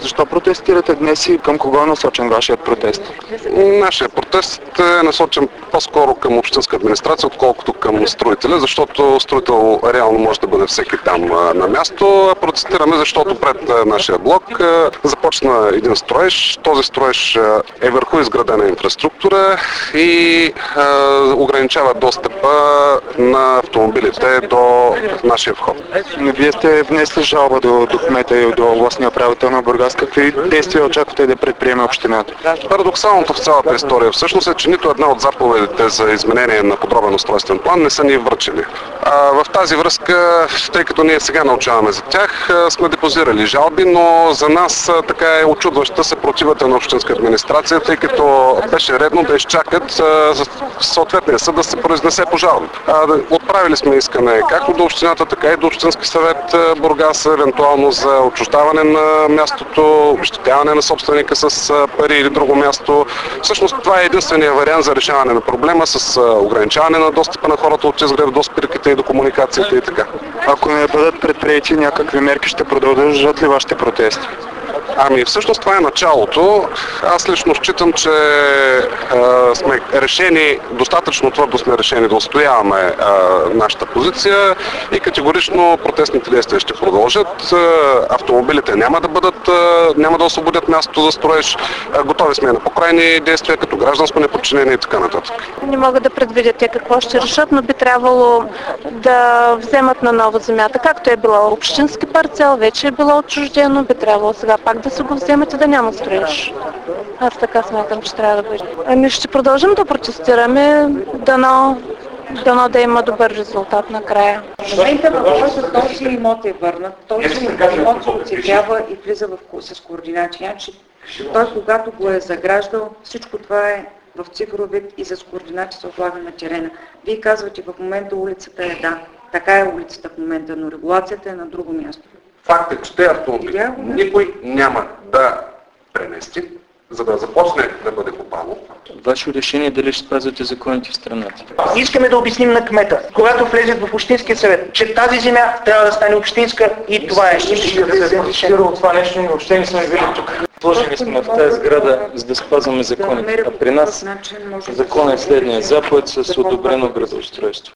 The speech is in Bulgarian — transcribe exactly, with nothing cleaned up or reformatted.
Защо протестирате днес и към кого е насочен вашият протест? Нашият протест е насочен по-скоро към общинска администрация, отколкото към строителя, защото строител реално може да бъде всеки там на място. Протестираме, защото пред нашия блок започна един строеж. Този строеж е върху изградена инфраструктура и е, ограничава достъпа на автомобилите до нашия вход. Вие сте внесли жалба до, до кмета и до областния управител на Бургас. Какви действия очаквате да предприеме общината? Парадоксалното в цялата история всъщност е, че нито една от заповедите за изменение на подробен устройствен план не са ни връчени. А, в тази връзка, тъй като ние сега научаваме за тях, сме депозирали жалби, но за нас така е очудваща съпротивата на общинска администрация, тъй като беше редно да изчакат съответния съд да се произнесе по жалби. Отправили сме искане както до общината, така и до Общински съвет Бургас, евентуално за отчуждаване на мястото, обезщетяване на собственика с пари или друго място. Всъщност това е единствения вариант за решаване на проблема с ограничаване на достъпа на хората от изгрев до спирките и до комуникацията и така. Ако не бъдат предприети някакви мерки, ще продължат ли вашите протести? Ами всъщност това е началото. Аз лично считам, че а, сме решени, достатъчно твърдо сме решени да отстояваме а, нашата позиция и категорично протестните действия ще продължат. А, автомобилите няма да бъдат, а, няма да освободят мястото за строеж. А, готови сме на покрайни действия, като гражданско неподчинение и така нататък. Не могат да предвидят те какво ще решат, но би трябвало да вземат на ново земята. Както е било общински парцел, вече е било отчуждено, би трябвало сега пак да се го вземат и да няма строеж. Аз така смятам, че трябва да бъде. Ами ще продължим да протестираме, дано, дано да има добър резултат накрая. В момента въпросът този имот е върнат, този имот се оцепява и влиза в, с координати. Значи, той когато го е заграждал, всичко това е в цифров вид и с координати се отлага на терена. Вие казвате, в момента улицата е да, така е улицата в момента, но регулацията е на друго място. Факт е, че те автомобили никой няма да пренести, за да започне да бъде копано. Ваше решение е дали ще спазвате законите в страната. Искаме да обясним на кмета, когато влезет в общинския съвет, че тази земя трябва да стане общинска и това е. От това нещо и въобще не сме били тук. Сложени сме в тази сграда, за да спазваме законите. А при нас законът е следния: заповед с одобрено градоустройство.